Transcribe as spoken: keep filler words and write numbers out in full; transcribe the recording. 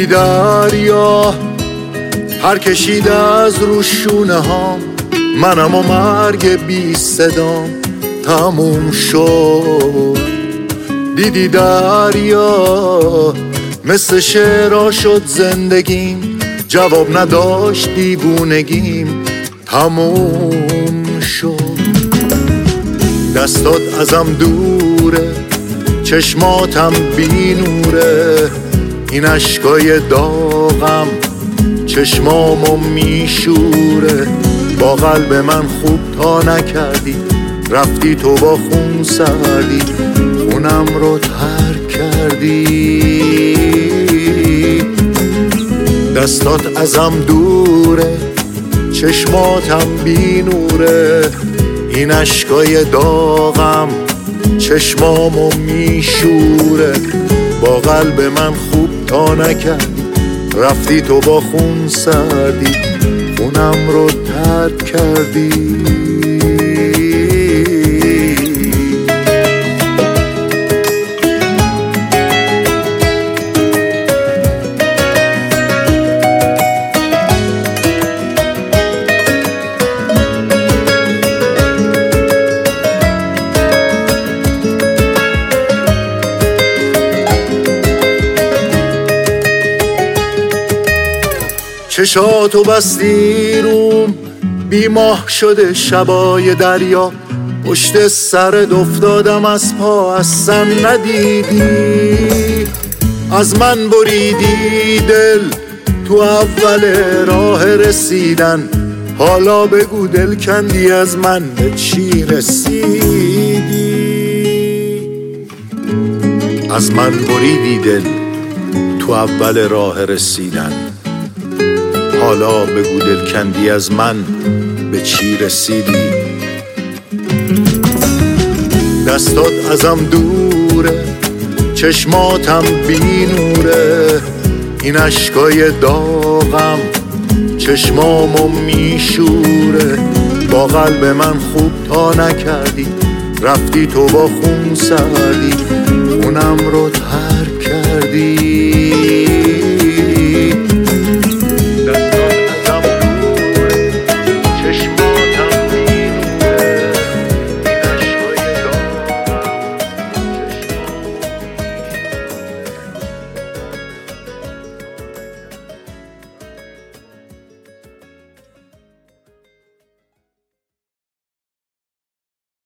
دیدی دریا پر کشید از روشونه ها، منم و مرگ بی صدام تموم شد. دیدی دریا مثل شعرها شد زندگیم، جواب نداشت دیوونگیم تموم شد. دستات ازم دوره، چشماتم بی نوره، این عشقای داغم چشمامو میشوره. با قلب من خوب تا نکردی، رفتی تو با خون سردی، خونم رو ترک کردی. دستات ازم دوره، چشماتم بی نوره، این عشقای داغم چشمامو میشوره. با قلب من خوب تا نکردی، رفتی تو با خون سردی، خونم رو ترک کردی. چشاتو بستی روم، بیماه شده شبای دریا، پشت سرت افتادم از پا اصلا ندیدی. از من بریدی دل تو اول راه رسیدن، حالا بگو دل کندی از من به چی رسیدی. از من بریدی دل تو اول راه رسیدن، حالا بگو دل کندی از من به چی رسیدی. دستات ازم دوره، چشماتم بی نوره، این عشقای داغم چشمامو میشوره. با قلب من خوب تا نکردی، رفتی تو با خون سردی، خونم رو ترک کردی.